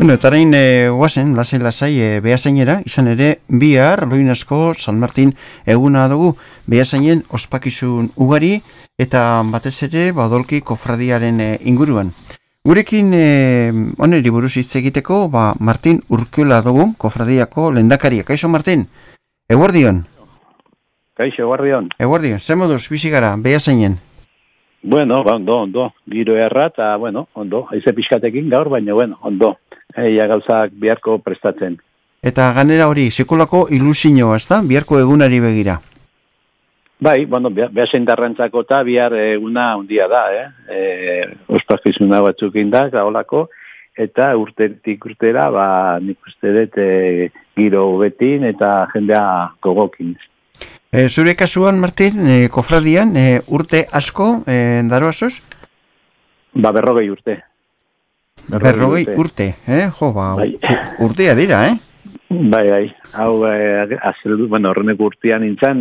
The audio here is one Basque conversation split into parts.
Bueno, eta orain guazen, lasai Beasainera, izan ere, bihar, Loinasko, San Martin eguna dugu, Beasainen ospakizun ugari, eta batez ere, odolki kofradiaren inguruan. Gurekin, oneri buruz hitz egiteko, Martin Urkiola dugu, kofradiako lehendakaria. Kaixo, Martin? Eguerdion? Kaixo, eguerdion. Eguerdion, ze moduz, bizi gara, Beasainen? Bueno, ondo, giro erra, eta, ondo, haize pixkatekin gaur, baina, ondo. Eia gauzak biharko prestatzen. Eta ganera hori, sekulako ilusioa, ez da? Biharko egunari begira. Bai, Beasain darrantzako eta bihar eguna handia da, ospakizuna batzuk indak, gaolako, eta urtetik urtera, nik uste dut giro betin eta jendea gogokin. Zure kasuan, Martin, kofradian, urte asko, daroazoz? 40 urte. 40 urte, bai. Urtea dira, Bai, hau, horreneko urtean nintzen,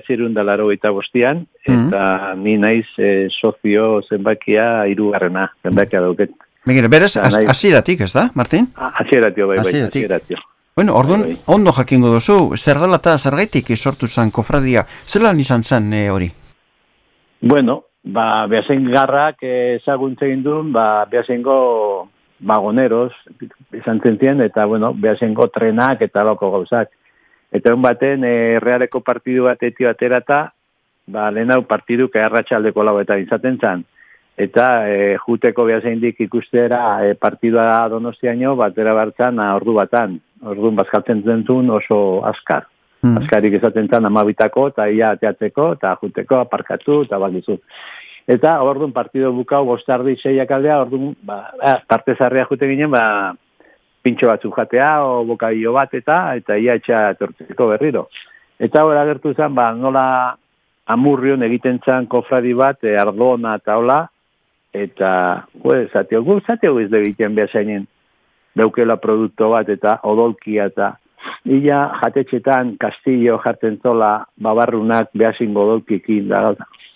1985an, eta ni naiz sozio zenbakia 3. zenbakia dauket. Begira, beraz, hasieratik, ez da, Martin? Hasieratik, bai, hasieratik. Bueno, orduan, ondo jakingo duzu, zer dela eta zergaitik sortu zen kofradia, zelan izan zen hori? Bueno, Beasain garrak ezaguntza egin duen, Beasaingo vagoneros, izan zentzien, eta, Beasaingo trenak eta loko gauzak. Eta egun baten, realeko partidu bat etio aterata, lehen hau partiduk arratsaldeko lauetan izaten zen. Eta juteko Beasaindik ikustera partidua Donostiaino batera bartzan ordu batan. Orduan bazkaltzen zentzun oso askar. Askarik izaten zen 12 eta ia ateatzeko, eta juteko aparkatu, eta bakizu. Eta orduan partidu bukau 5:30 aldea, orduan parte zarria jute ginen, pintxo batzuk jatea, o bokaio bat eta ia etxa etortzeko berriro. Eta hori agertu zen, nola Amurrion egiten zen kofradi bat, Ardona eta hola, eta, zateo izde egiten Beasainen daukela produkto bat, eta odolkia, eta ia jatetxetan Castillo jartzen zola babarrunak Beasaingo odolkikin, da,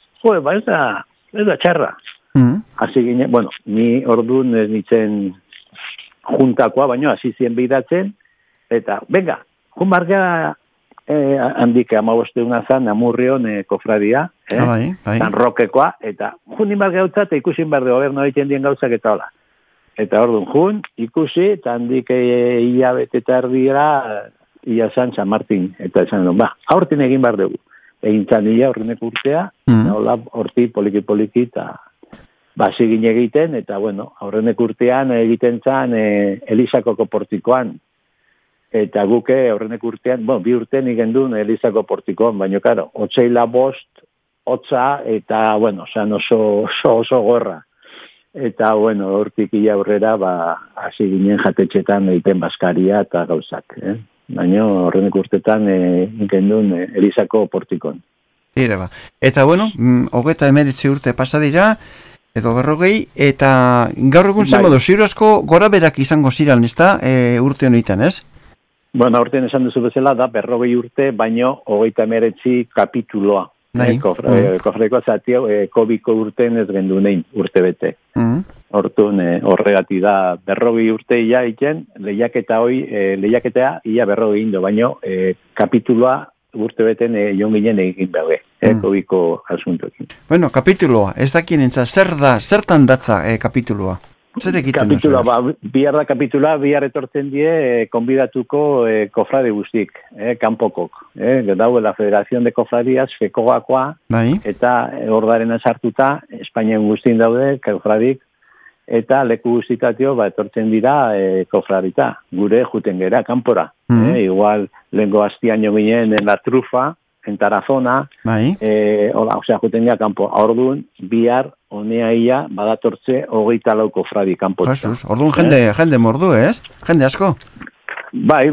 ez da txarra. Hasi ginen, ni orduan ez nintzen juntakoa, baina hasi zien bidatzen, eta, venga, jun bargea handik 15 zan, Amurrion kofradia, San Rokekoa, eta jun bargea utzat, ikusin barde goberno egiten dien gauzak eta hola. Eta orduan jun, ikusi, eta handik hilabete eta erdira, ia San Martin, eta esan duen, aurtin egin bar dugu. Egin zan ia horreneko urtea, hola, horti poliki, eta sigin egiten, eta horreneko urtean egiten zan Elizako portikoan. Eta guke horreneko urtean, 2 urtean igendun Elizako portikoan, baina, karo, 8 hotza, eta, zan oso gorra. Eta, hortik ia aurrera, hasi ginen jatetxetan egiten baskaria eta gauzak, Baina horreneko urtetan igendun Elizako portikon. Eta, 39 urte pasa dira, edo 40, eta gaur egun zen modu, ziur asko gora berak izango ziren, ez da, urte honetan, ez? Urtean esan duzu bezala da, 40 urte, baino 39 kapituloa. Kofradiko zatio, kobiko urtean ez gendu nein, urte bete. Hortun, horregati da, 40 urte ia iken, lehiaketea ia 40 indo, baino kapituloa urte beten joan ginen egin behar, kobiko asuntokin. Kapituloa, ez dakien entza, zertan datza kapituloa? Zer egiten duzu? Kapitula, bihar etortzen die konbidatuko kofrade guztik, kanpokok. Dauela Federación de Cofradías, FECOGakoa, eta ordaren sartuta, Espainian guztin daude, kofradik, eta leku guztitatio etortzen dira kofradita, gure juten gera, kanpora. Igual, lehenko hastian jo ginen en la trufa, en Tarazona, juten dira kanpo. Orduan, bihar, honea ia, badatortze 24 kofradi kanpo. Orduan jende mordu, ez? Jende asko? Bai,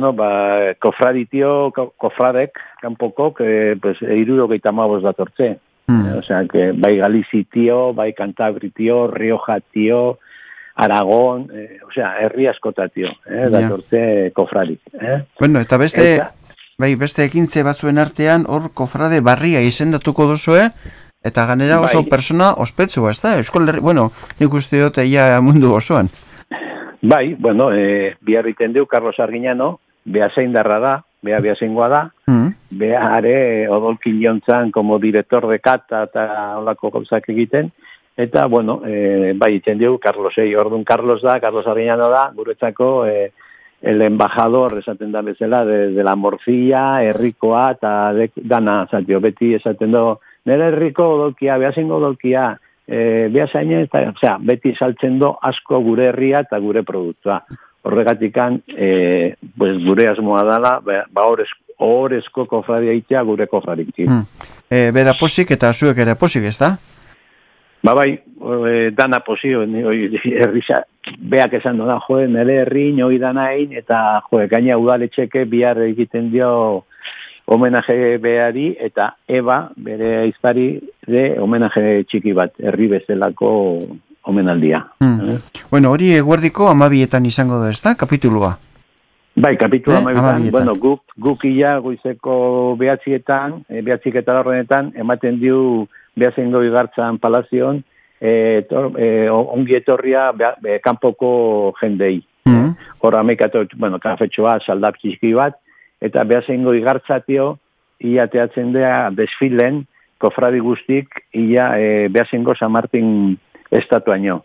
kofradek, kanpokok, 75 datortze. Osea, que bai Galizi tio, bai Cantabri tio, Rioja tio, Aragón, herri askota tio, datortze kofradik. Eta beste ekintze batzuen artean, hor kofrade barria izendatuko duzue, eta ganera oso persona ospetsua, ez da? Euskal Herri, nik uste dut ia mundu osoan. Bai, bueno, bihar iten du Carlos Arguiñano, bea zeindarra da, bea zeingoa da, bea are odolki jontzan como director de kata eta holako gauzak egiten, eta, bueno, bai iten du Carlosei, orduan Carlos Arguiñano da, guretzako el embajador, esaten da bezala, de la morcilla, herrikoa, eta dana, zatio, beti esaten do, nire herriko odolkia, bea zeingo odolkia, bea zainen, eta, beti saltzen do asko gure herria eta gure produktua. Horregatikan, pues, gure asmoa dala, horrezko kofradia itea gure kofradik. Bera posik eta zuek ere posik, ez da? Bai, dana posio, herrisa, beak esan doda, nire herri, noi danain, eta, gaina udaletxeke bihar egiten dio homenaje beari, eta Eba, bere aizpari, de homenaje txiki bat, herri bezalako omenaldia. Bueno, hori eguerdiko 12etan izango da, ez da, kapitulua? Bai, kapitulua 12etan. Bueno, guk ia goizeko 9etan, 9:00 ematen diu Beasaingo igartzan palazion, ongi etorria kanpoko jendei. Hor amekatu, bueno, kafetxoa, saldap txiki bat, eta Beasaingo igartzatio, ia teatzen da desfilen, kofradi guztik, ia Beasaingo San Martin estatuaino.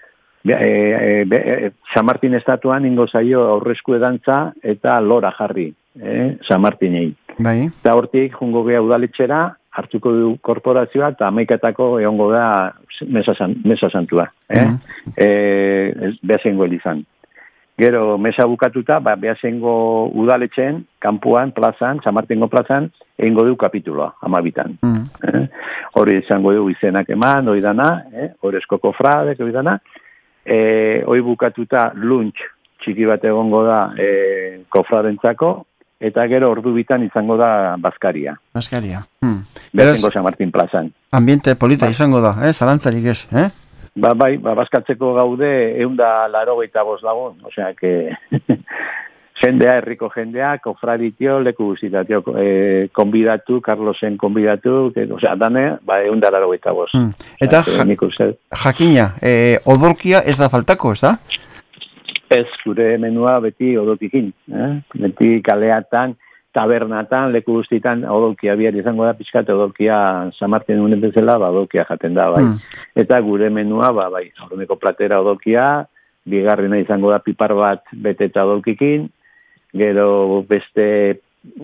San Martin estatuan ingo zaio aurrezku edantza eta lora jarri, San Martinei. Bai. Eta hortik jungo gea udaletxera, hartuko du korporazioa, eta amaikatako egongo da mesa santua. Beasaingo elizan. Gero, mesa bukatuta, Beasaingo udaletxen, kanpuan, plazan, San Martingo plazan, egingo du kapituloa, 12etan. Hori izango du izenak eman, hori dana, horrezko kofradek, hori dana. Hoi bukatuta lunch txiki bat egongo da kofradentzako, eta gero ordu bitan izango da bazkaria. Bazkaria. Beasaingo San Martin plazan. Ambiente polita izango da, zalantzarik ez, Bai, bazkatzeko gaude 185 lagun, osea, que jendea, herriko jendea, kofraditio, leku guztitatio, konbidatu, Carlosen konbidatu, osea, dane, 185. Eta jakina, odolkia ez da faltako, ez da? Ez, gure menua beti odolkikin, beti kaleatan, tabernatan, leku guztitan odolkia bihar izango da, pixkat odolkia San Martin unen bezala, odolkia jaten da, bai. Eta gure menua, bai, aurreneko platera odolkia, bigarrena izango da pipar bat beteta odolkikin, gero beste,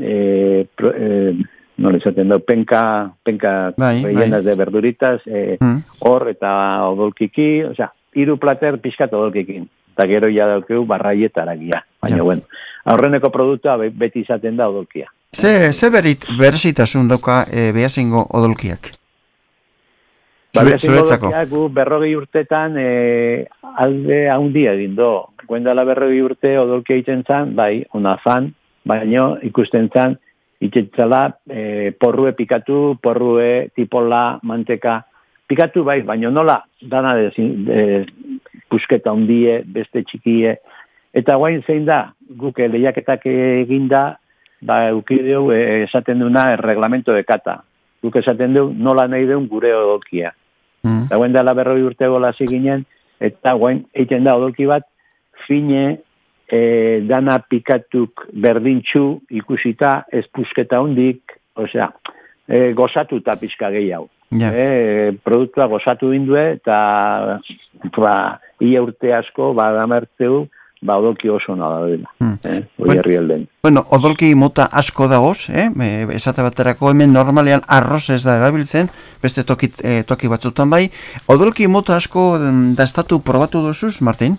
nola esaten da, penka rellenas de verduritas, hor eta odolkiki, osea, 3 plater pixkat odolkikin. Eta gero ja daukeu barraietaragia. Baina, bueno, aurreneko produktua beti izaten da odolkia. Ze berezitasun dauka Beasaingo odolkiak? Beasaingo odolkiak 40 urtetan alde handia egin do. Guendala 40 urte odolkia egiten zan, bai, ona zan, baina ikusten zan, itxetzala porrue pikatu, porrue tipola, manteka, pikatu bai, baina nola dana pusketa ondie, beste txikie, eta guain zein da, guk lehiaketak eginda, ukideu esaten duna reglamento de kata. Guk esaten du nola nahi deun gure odolkia. Eta guain dela 40 urte gola ziginen, eta guain egiten da odolki bat, fine dana pikatuk berdintxu ikusita ez pusketa ondik, osea, gozatuta pixka gehiago. Produktua gozatu indue, eta ia urte asko, damerteu, odolki oso nada dela. Bueno, odolki mota asko dagoz, esate baterako hemen normalean arroz ez da erabiltzen, beste toki batzutan bai. Odolki mota asko dastatu probatu duzuz, Martin?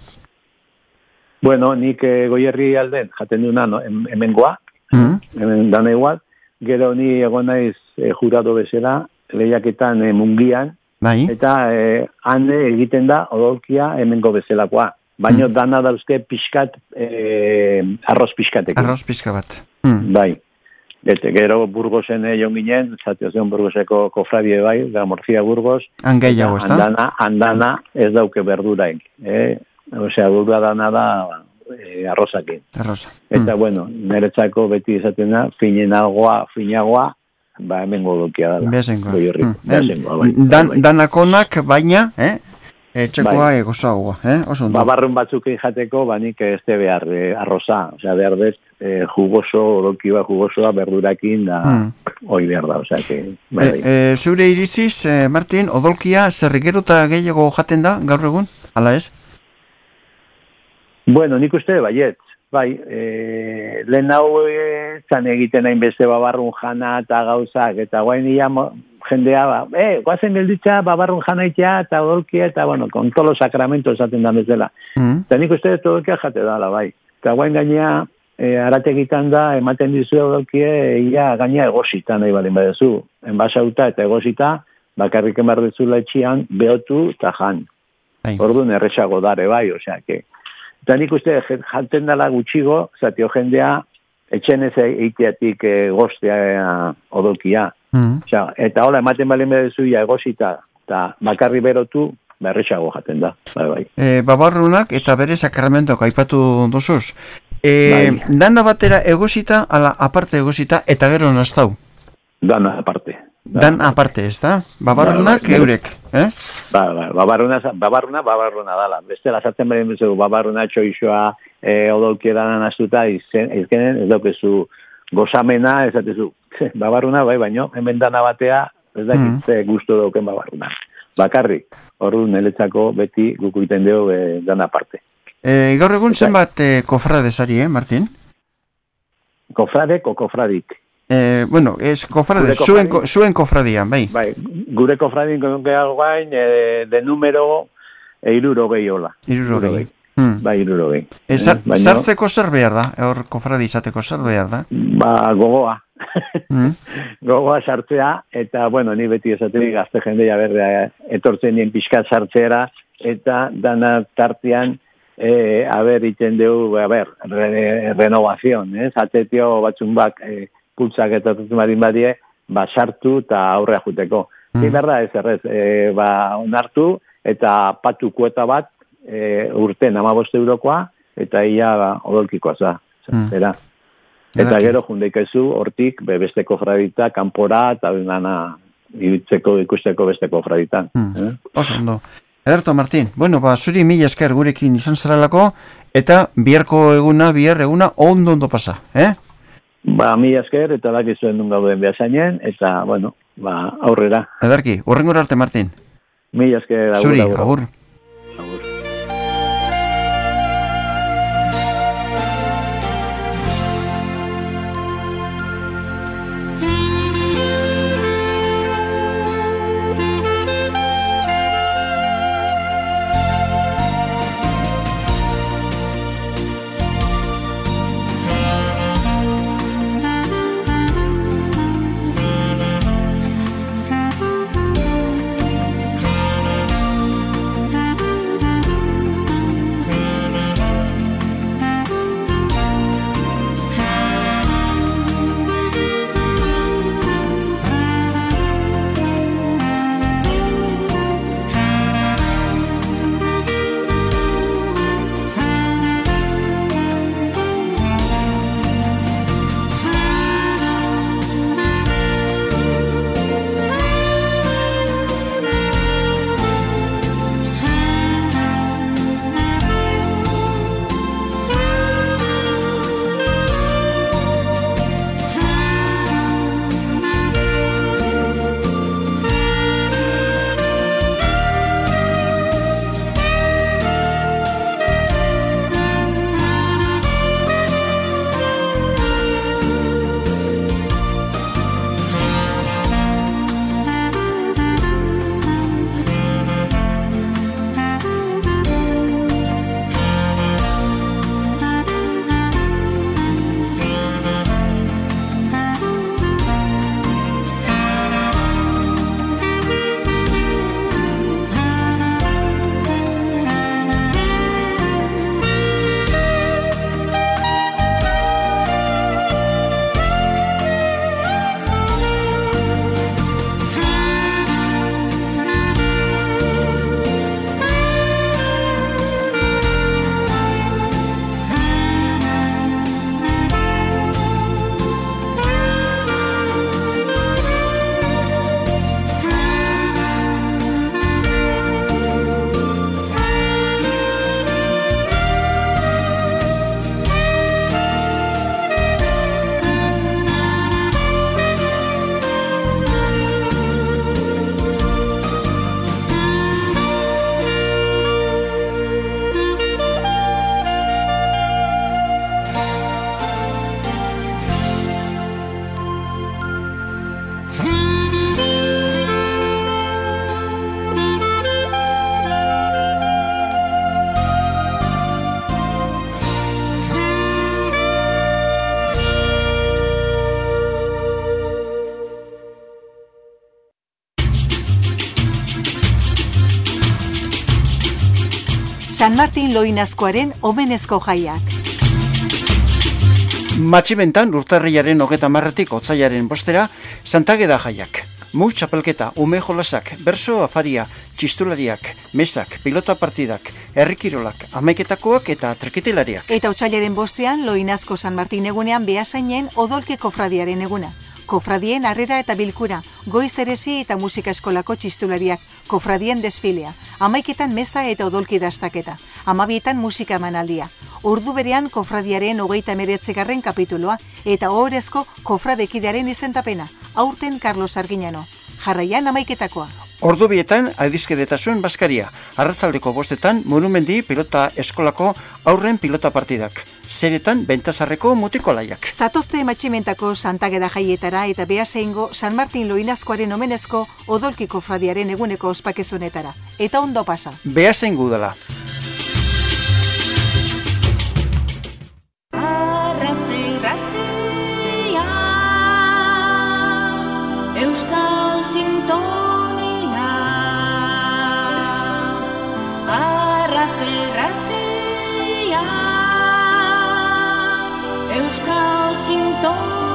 Bueno, nik Goierri alden jaten duna hemengoa, hemen dana igual, gero ni egon naiz jurado bezala, lehiaketan mungian, eta han egiten da odolkia hemengo bezalakoa. Baina dana dauzke pixkat, arroz pixkatekin. Arroz pixka bat. Bai. Gero Burgosen egon ginen, zatiozion Burgoseko kofradie bai, da Morcilla Burgos. Angeiago, ez da? Andana ez dauke berduraik. Osea, dura dana da arrozakin. Arroza. Eta, bueno, niretzako beti izaten da, finagoa, hemen godokia dela. Beasaingoa. Danakonak, baina, Etxekoa egozagoa, oso ondo. Babarrun batzukin jateko, banik ez te behar arroza, osea, behar dez, jugoso, odolkiba jugosoa, berdurakin, da, hoi behar da, osea, que... Zure iritziz, Martin, odolkia zerrikero eta gehiago jaten da, gaur egun, ala ez? Bueno, nik uste, baiet, bai, lehen hau zan egiten hain beste babarrun jana eta gauzak, eta guain jendea, guazen gelditza, babarrun janaitea, eta odolkia, eta, bueno, con todos los sacramentos esaten da bezala. Eta nik uste dut odolkia jate dala, bai. Eta guain gainea, arategitan da, ematen dizu odolkie, ia gainea egosita nahi balin badezu. Enbasauta eta egosita, bakarrik emar dezula etxian, behotu eta jan. Orduan erresago dare, bai, osea, que... Eta nik uste jaten dala gutxigo, zatio jendea, etxen ez eiteatik goztea odolkia. Eta hola, ematen balen bedezuia egosita, eta bakarri berotu, berrexago jaten da. Bai. Babarrunak eta bere sakramentoak aipatu dozuz. Dana batera egosita, ala aparte egosita, eta gero naztau? Dana aparte. Dan aparte, ez da? Babarrunak eurek, Babarruna dala. Bestela, zaten beren bezugu, babarruna txoixoa odolkieran astuta, izkenen, ez daukezu gozamena, ez datezu, babarruna, bai, baino, hemen dana batea, ez dakitze gustu dauken babarruna. Bakarrik, hor niretzako beti guku iten dugu dana aparte. Gaur egun zenbat kofradesari, Martin? Kofradek o kofradik? Bueno, ez kofrade, zuen kofradian, bai. Bai, gure kofradien gehiago gain, de numero irurogei hola. Irurogei. Bai, irurogei. Sartzeko zer behar da? Hor kofradi izateko zer behar da? Gogoa. Gogoa sartzea, eta, bueno, ni beti esaterik gazte jendea berda etortzen nien pixkat sartzera, eta dana tartean, iten dugu, renovazion, atetio batzun bak, pultzak eta tutumarin badie, sartu eta aurrea juteko. Berda ez errez, onartu eta patu kuota bat urten 15 eurokoa eta ia odolkikoa za. Eta gero jundeikezu hortik beste kofradita, kanpora eta dana ikusteko beste kofradita. Oso ondo. Ederto, Martin, bueno, zuri mila esker gurekin izan zaralako eta bihar eguna ondo pasa, Mila esker, eta dakizuen nun gauden behasainen, eta, bueno, aurrera. Ederki, horrengora arte, Martin. Mila esker, agur. Zuri, agur. San Martin Loinazkoaren omenezko jaiak. Matximentan urtarriaren 30-tik otsailaren 5 Santageda jaiak. Mus txapelketa, ume jolasak, berso afaria, txistulariak, mesak, pilota partidak, herrikirolak, amaiketakoak eta treketelariak. Eta otsailaren 5 Loinazko San Martin egunean Beasainen odolki kofradiaren eguna. Kofradien harrera eta bilkura, goiz erezi eta musika eskolako txistulariak, kofradien desfilea, amaiketan meza eta odolki dastaketa, 12etan musika emanaldia. Ordu berean kofradiaren 39. kapituloa eta ohorezko kofradekidearen izendapena, aurten Carlos Arginano. Jarraian amaiketakoa. Ordu bietan adizkedetasun baskaria, arratzaldeko 5etan monumendi pilota eskolako aurren pilota partidak, zeretan bentasarreko mutikolaiak. Zatozte Matximentako Santageda jaietara eta Beaseingo San Martin Loinazkoaren omenezko odolki kofradiaren eguneko ospakezunetara. Eta ondo pasa. Beasaingo udala. Euskal Sintonia Arratia Euskal Sintonia